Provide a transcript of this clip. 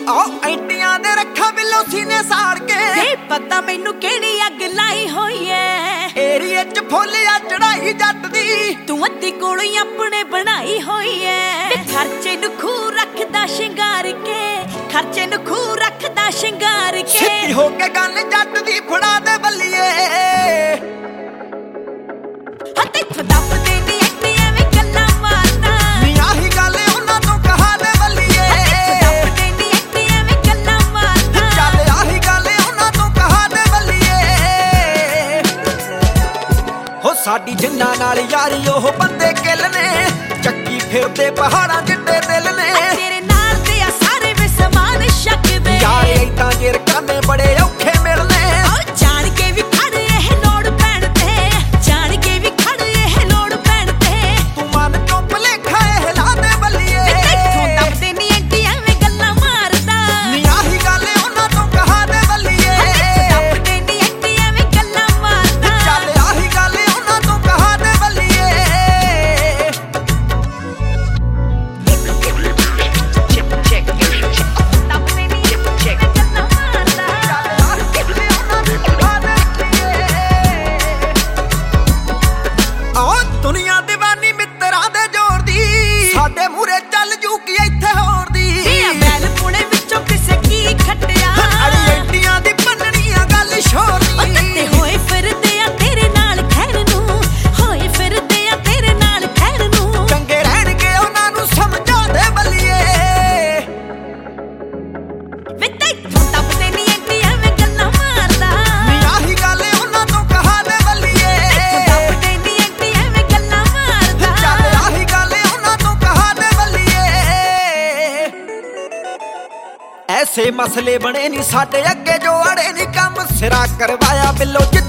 ਐਂਟੀਆਂ ਦੇ ਰੱਖਾਂ ਬਿੱਲੋ ਸੀਨੇ ਸਾੜ ਕੇ ਪਤਾ ਮੈਨੂੰ ਕਿਹੜੀ ਅੱਗ ਲਾਈ ਹੋਈ ਐ ਏਰੀਏ ਚ ਫੁੱਲ ਆ ਚੜਾਈ ਜੱਟ ਦੀ ਤੂੰ ਅੱਧੀ ਕੋਲੋਂ ਹੀ ਆਪਣੇ ਬਣਾਈ ਹੋਈ ਐ ਖਰਚੇ ਨੂੰ ਖੂ ਰੱਖਦਾ ਸ਼ਿੰਗਾਰ ਕੇ ਖਰਚੇ ਨੂੰ ਖੂ ਰੱਖਦਾ ਸ਼ਿੰਗਾਰ ਕੇ ਸਿੱਧੀ ਹੋ ਕੇ ਗੱਲ ਜੱਟ ਦੀ ਫੜਾ ਦੇ ਬੱਲੀਏ ਹੱਥ ਇੱਥੋਂ ਦੱਬਦੇ ਨੀ ਐਂਟੀ ਐਵੇਂ ਗੱਲਾਂ ਮਾਰਦਾ ਨੀ ਆਹੀ ਗੱਲ ਉਹਨਾਂ ਤੋਂ ਕਹਾ ਦੇ ਬੱਲੀਏ ਦੱਬਦੇ ਨੀ ਐਂਟੀ ਐਵੇਂ ਗੱਲਾਂ ਮਾਰਦਾ ਚੱਲ ਆਹੀ ਗੱਲ ਉਹਨਾਂ ਤੋਂ ਕਹਾ ਦੇ ਬੱਲੀਏ ਹੋ ਸਾਡੀ ਜਿੰਨਾਂ ਨਾਲ ਯਾਰੀ ਉਹ ਬੰਦੇ ਕਿੱਲ ਨੇ ਚੱਕੀ ਫਿਰਦੇ ਪਹਾੜਾਂ ਜਿੱਡੇ ਦਿਲ ਨੇ ਤੇਰੇ ਨਾਲ ਤੇ ਆ ਸਾਰੇ ਵੇ ਸਮਾਨ ਸ਼ੱਕਦੇ ਯਾਰ ਏਦਾਂ ਜੇ ਰਕਾਨੇ ਬੜੇ ਔਖੇ ਮਿਲਨੇ ਜਾਣ ਕੇ ਵੀ ਖੜੇ ਇਹ ਲੋੜ ਪੈਣ ਤੇ ਜਾਣ ਕੇ ਵੀ ਖੜੇ ਇਹ ਲੋੜ ਪੈਣ ਤੇ ਤੂੰ ਮਨ ਚੋਂ ਭੁਲੇਖਾ ਇਹ ਲਾ ਦੇ ਬੱਲੀਏ ਤੂੰ ਦੱਬਦੇ ਨੀ ਐਂਟੀ ਐਵੇਂ ਗੱਲਾਂ ਮਾਰਦਾ ਨੀ ਆਹੀ ਗੱਲ ਉਹਨਾਂ ਤੋਂ ਕਹਾ ਦੇ ਬੱਲੀਏ ਦੱਬਦੇ ਨੀ ਐਂਟੀ ਐਵੇਂ ਗੱਲਾਂ ਮਾਰਦਾ ਚੱਲ ਆਹੀ ਗੱਲ ਉਹਨਾਂ ਤੋਂ ਕਹਾ ਦੇ ਬੱਲੀਏ ਦੱਬਦੇ ਨੀ ਐਂਟੀ ਗੱਲਾਂ ਮਾਰਦਾ ਦੁਨੀਆ ਦੀਵਾਨੀ ਮਿੱਤਰਾਂ ਦੇ ਜ਼ੋਰ ਦੀ ਸਾਡੇ ਮੂਰੇ ਚੱਲ ਜੂ ਕੀ ਇੱਥੇ ਹੋਰ ਦੀ ਬੈਲ ਪੁਣੇ ਵਿੱਚੋਂ ਕਿਸੇ ਕੀ ਖੱਟਿਆ ਅੜੀ ਐਂਟੀਆਂ ਦੀ ਪੰਨਣੀਆਂ ਗੱਲ ਸ਼ੋਰ ਦੀ ਤੇ ਹੋਏ ਫਿਰਦੇ ਆ ਤੇਰੇ ਨਾਲ ਖੈਰ ਨੂੰ ਹੋਏ ਫਿਰਦੇ ਆ ਤੇਰੇ ਨਾਲ ਖੈਰ ਨੂੰ ਚੰਗੇ ਰਹਿਣਗੇ ਉਹਨਾਂ ਨੂੰ ਸਮਝਾ ਦੇ ਬੱਲੀਏ ਵੇ ਤੈਥੋਂ ਦੱਬਦੇ ਨੀ ਐਂਟੀ ਐਵੇਂ ਗੱਲਾਂ ਮਾਰਦਾ ਨੀ ਆਹੀ ਗੱਲ ਉਹਨਾਂ ਤੋਂ ਕਹਾ ਦੇ ਬੱਲੀਏ ਦੱਬਦੇ ਨੀ ਐਂਟੀ ਐਵੇਂ ਗੱਲਾਂ ਮਾਰਦਾ ਚੱਲ ਆਹੀ ਗੱਲ ਉਹਨਾਂ ਤੋਂ ਕਹਾ ਦੇ ਬੱਲੀਏ ਐਸੇ ਮਸਲੇ ਬਣੇ ਨੀ ਸਾਡੇ ਅੱਗੇ ਜੋ ਅੜੇ ਨੀ ਕੰਮ ਸਿਰਾ ਕਰਵਾਇਆ ਬਿੱਲੋ